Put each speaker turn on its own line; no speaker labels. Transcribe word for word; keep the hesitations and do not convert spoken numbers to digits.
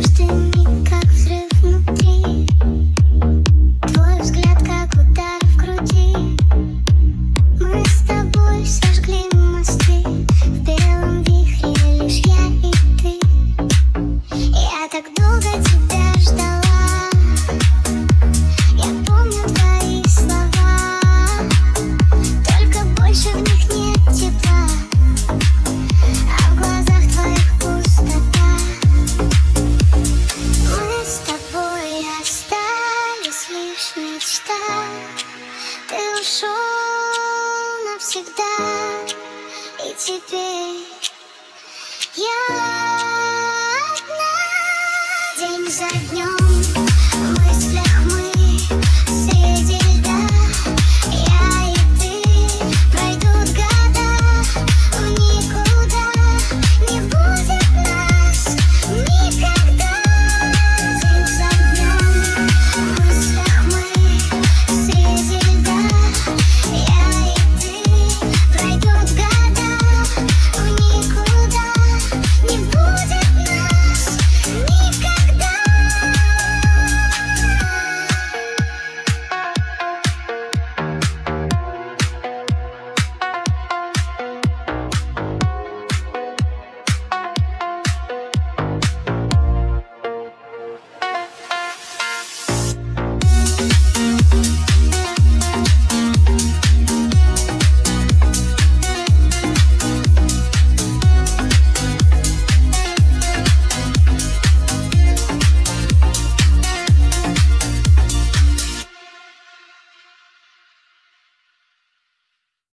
Каждый миг как взрыв внутри, твой взгляд как удар в груди. Мы с тобой сожгли мосты, в белом вихре лишь я и ты. Я так долго тебя ждала, я помню твои слова, только больше в них нет тепла, а в глазах твоих пустота. Мы с тобой остались лишь мечта, ты ушел навсегда, и теперь я одна, день за днем.